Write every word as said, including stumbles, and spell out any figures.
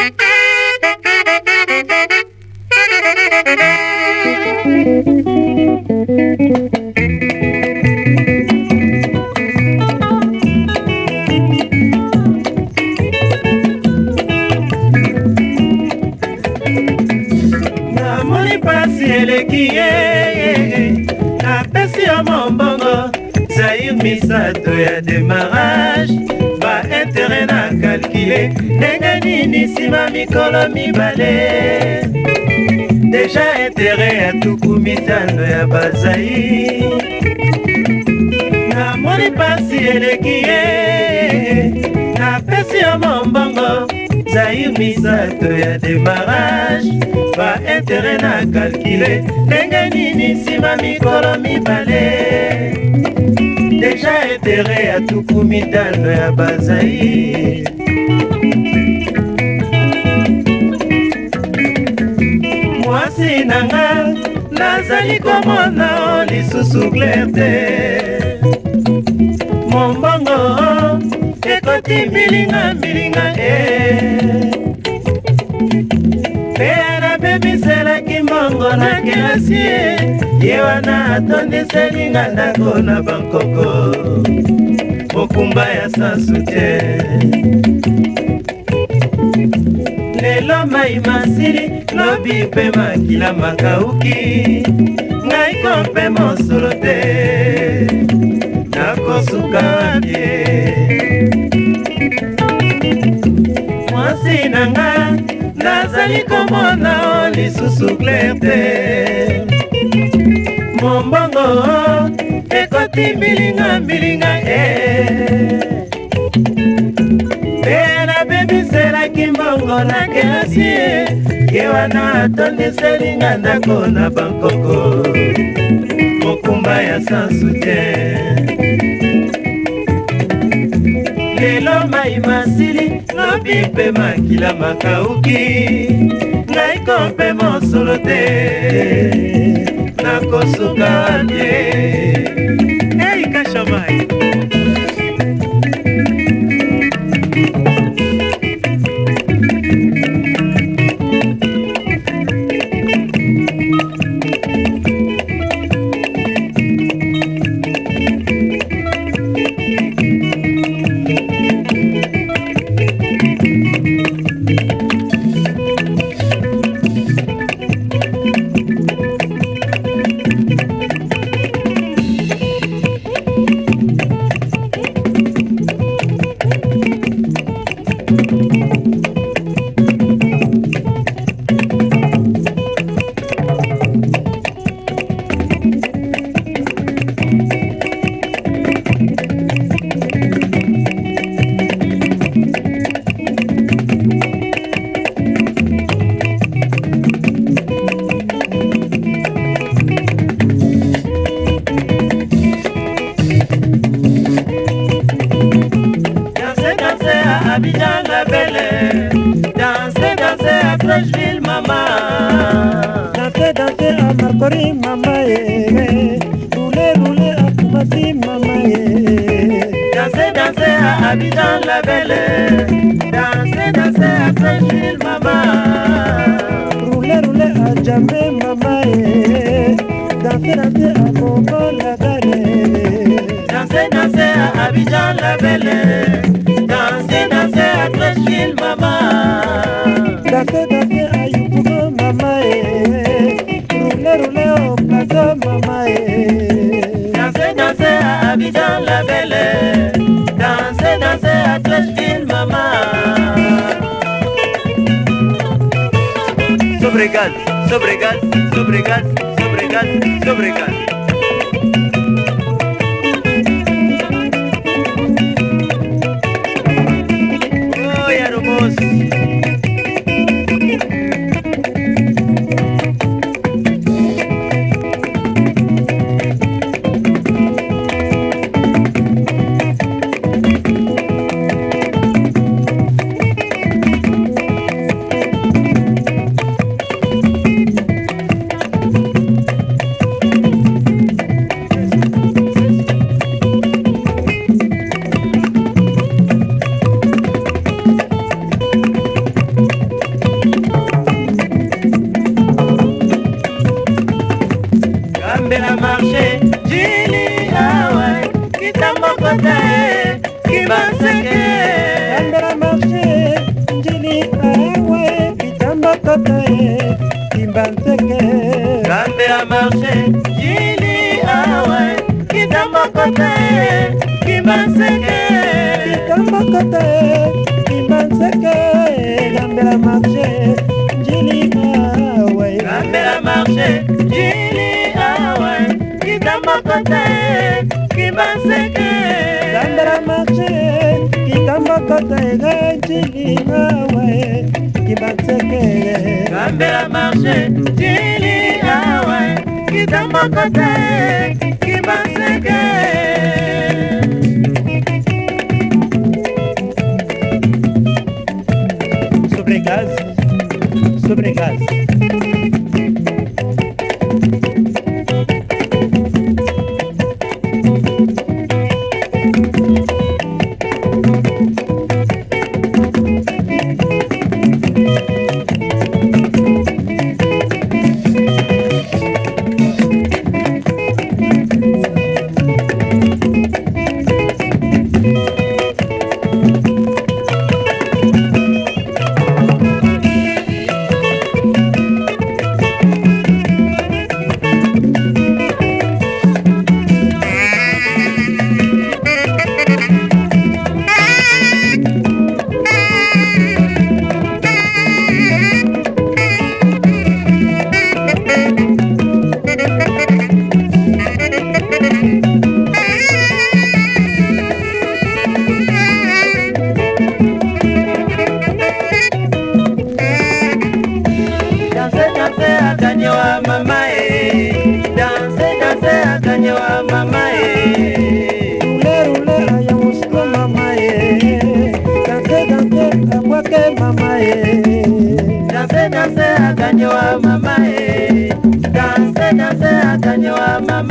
Namoni pasi eleki ye napesi yo mombongo Zaïr misato ya démarrage ba intérêt na calculé ndenge nini nsima mikolo mibale deja intérêt ya tuku mitano ya bazai namoni pasi eleki ye napesi yo mombongo Zaïr misato ya démarrage ba intérêt na calculé ndenge nini nsima mikolo mibale deja intérêt ya tuku mitano ya bazai mwasi nanga nazali komona o lisusu clair te mombongo ekoti milinga milinga e pe anabebiselaki mbongo na kelasi ye wana atondiselinga ndako na bankoko mokumba ya sansu te lelo mai masili lobi mpe makila makauki ngai kompe mosolo te nakosuka bie mwasi nanga nazali komona o lisusu clair te mombongo ekoti mbilinga mbilinga e pe nabebiselaki mbongo na kelasi ye wana atondiselinga ndako na bankoko mokumba ya sansu te lelo mai masili lobi mpe makila makauki ngai kompe mosolo te nakosuka bie ei kashamai Abidjan la belle, danser, danser à Trècheville, maman. Danser, danser à Marcory, maman. Rouler, rouler à Koumassi, maman. Danser, danser à Abidjan la belle, danser, danser à Trècheville, maman. Rouler, rouler à Djamé, maman. Danser, danser à Congo, la gare. Danser, danser à Abidjan la belle. Danser, danser à Trècheville, maman. Danser, danser à Yopougon, maman. Rouler, rouler au plateau, maman. Danser, danser à Abidjan la belle. Danser, danser à Trècheville, maman. Sobregal, sobregal, sobregal, sobregal, sobregal. Kibanseke Gambe a marché Jili awe Kitambo kote Kibanseke Kitambo kote Kibanseke Gambe a marché Jili awe Gambe a marché Jili awe Kitambo kote Kibanseke Gambe a marché Kitambo kote Jili awe Kibanseke Gambe a marché Jili awe Kitambo kote Kibanseke Sobre gaz Sobre gaz Akanyewa mama e, danse danse akanyewa mama e. Rule rule aya musko mama e, danse danse abwake mama e. Danse danse akanyewa mama e, danse danse akanyewa mama